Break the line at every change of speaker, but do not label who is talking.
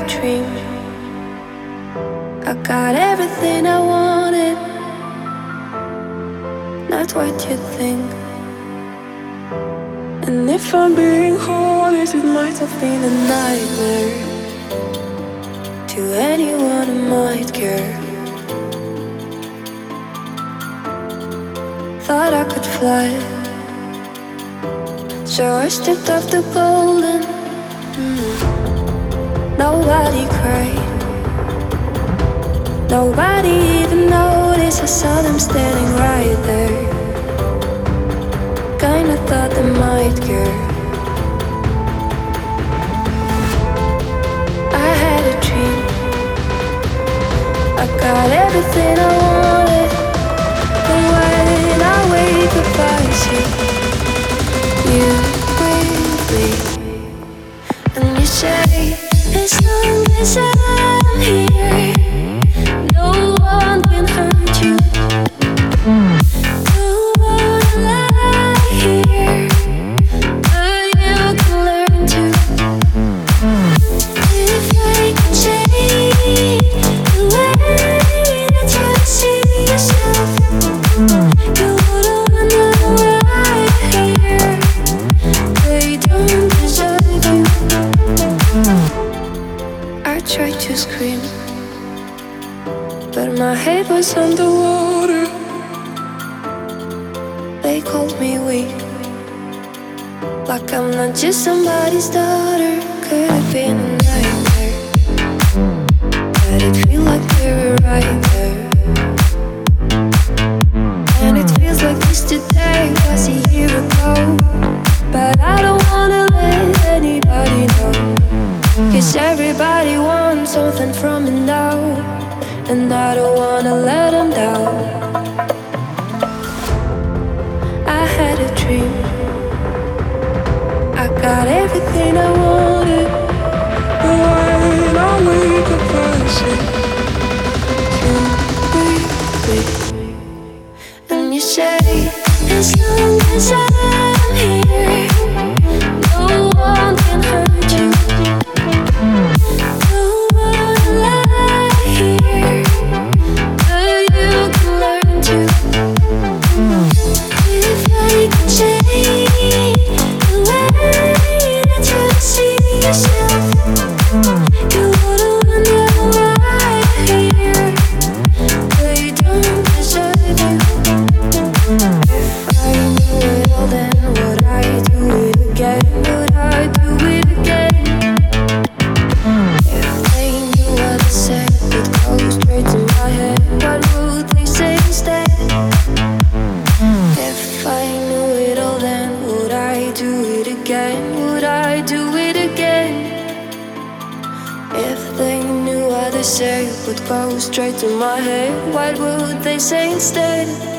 dream. I got everything I wanted, not what you think. And if I'm being honest, it might have been a nightmare to anyone who might care. Thought I could fly, so I stepped off the golden. Nobody cried, nobody even noticed. I saw them standing right there. Kinda thought they might care. I had a dream, I got everything I wanted. But when I wake up I see you with me. And you say, as long as I'm here, no one can hurt you. No one lie here, but you can learn to. If I can change the way that you see yourself, you wouldn't wonder why here they don't deserve you. I tried to scream, but my head was underwater. They called me weak, like I'm not just somebody's daughter. Could have been a nightmare, but it feels like we were right there. And it feels like yesterday was a year ago. But I don't wanna let anybody know, 'cause everybody wants something from me now, and I don't wanna let them down. I had a dream, I got everything I wanted. But when I wake up I see you with me. And you say, as long as I'm here, no one can hurt you. No one lie here, but you can learn to. If I can change the way that you see yourself, you wouldn't wonder why here they don't deserve you. If I knew it all, then would I do it again? Would I do it again? If they knew what I said would go straight to my head, what would they say instead? If I knew it all, then would I do it again? Would I do it again? If they knew what I said would go straight to my head, what would they say instead?